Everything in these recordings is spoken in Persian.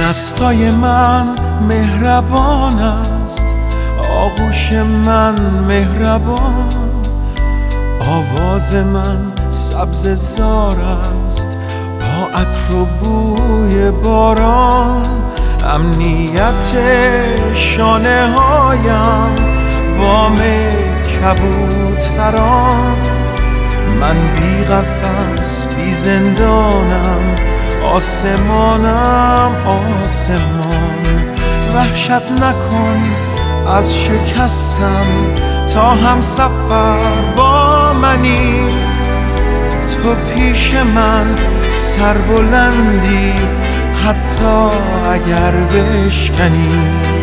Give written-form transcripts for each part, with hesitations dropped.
نستای من مهربان است، آغوش من مهربان، آواز من سبز زار است با عطر و بوی باران. امنیت شانه هایم بام کبوتران. من بی قفس بی زندانم، آسمانم آسمان. وحشت نکن از شکستم تا هم سفر با منی. تو پیش من سربلندی حتی اگر بشکنی.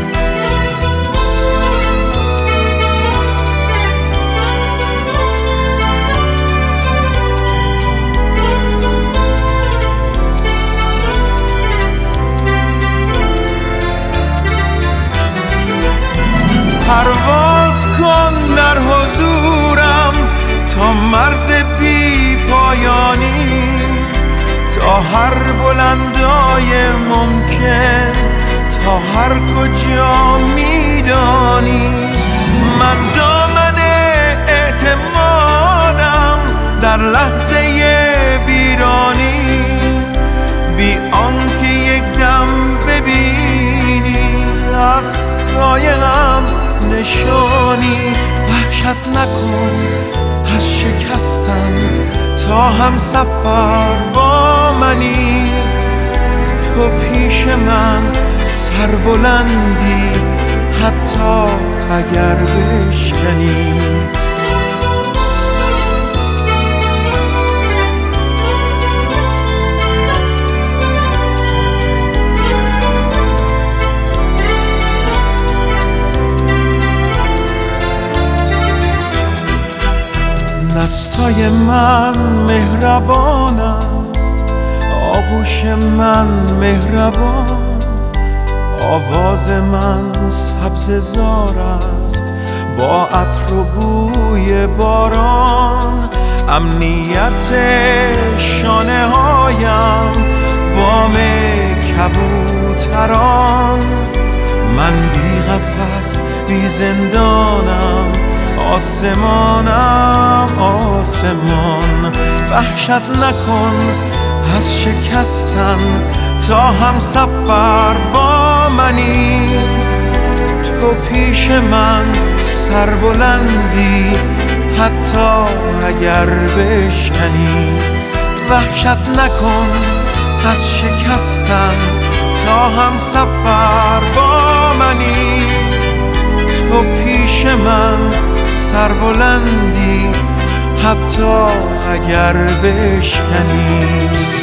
پرواز کن در حضورم تا مرز بی پایانی، تا هر بلندای ممکن، تا هر کجا میدانی. من دامن اعتمادم در لحظه ویرانی، بی آنکه یک دم ببینی از سایه‌ام نشانی. وحشت نکن از شکستم تا هم سفر با منی. تو پیش من سربلندی حتی اگر بشکنی. نستای من مهربان است، آغوش من مهربان، آواز من سبز زار است با عطر و بوی باران. امنیت شانه هایم بام کبوتران. من بی قفس بی زندانم، آسمانم آسمان. وحشت نکن از شکستم تا هم سفر با منی. تو پیش من سربلندی حتی اگر بشکنی. وحشت نکن از شکستم تا هم سفر با منی. تو پیش من سربلندی حتی اگر بشکنی.